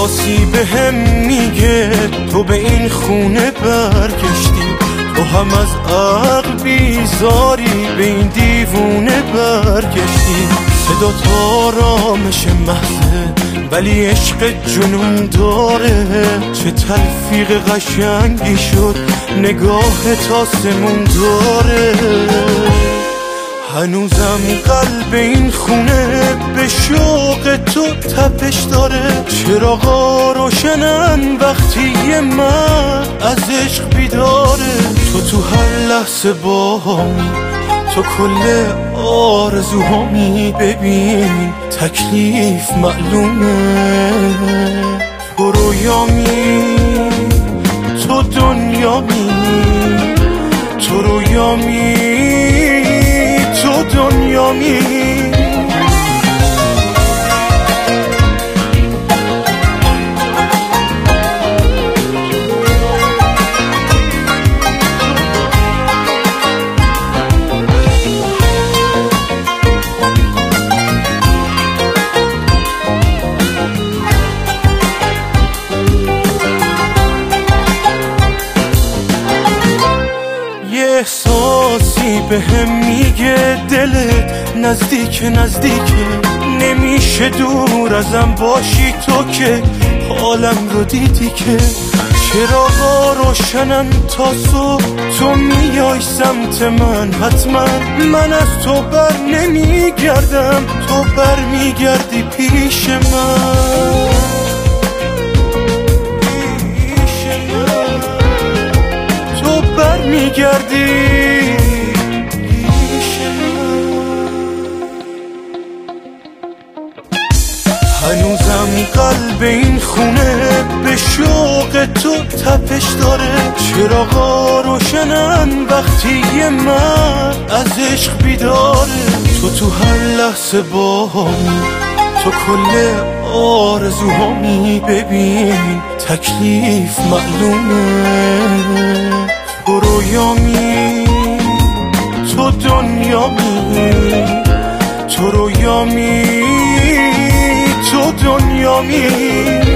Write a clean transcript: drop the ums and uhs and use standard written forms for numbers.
احساسی بهم میگه تو به این خونه برگشتی، تو هم از عقل بیزاری به این دیوونه برگشتی. صدا تا آرامش محضه ولی عشق جنون داره، چه تلفیق قشنگی شد نگاه آسمون داره. هنوزم قلب این خونه به شوق تو تپش داره، چراغا روشنن وقتی من از عشق بیداره. تو هر لحظه باهامی، تو کل آرزوهامی، ببین تکلیف معلومه. تو رویامی، تو دنیامی، تو رویامی، تو دنیامی. احساسی بهم میگه دلت نزدیکه، نمیشه دور ازم باشی تو که حالم رو دیدی که. چراغا روشنن تا صبح، تو میای سمت من حتما، من از تو بر نمیگردم، تو بر میگردی پیش من. میگردی پیش من. هنوزم قلب این خونه به شوق تو تپش داره، چراغا روشنن وقتی من از عشق بیداره. تو هر لحظه باهامی، تو کل آرزوهامی، ببین تکلیف معلومه. تو رویامی، تو دنیامی، تو رویامی، تو دنیامی.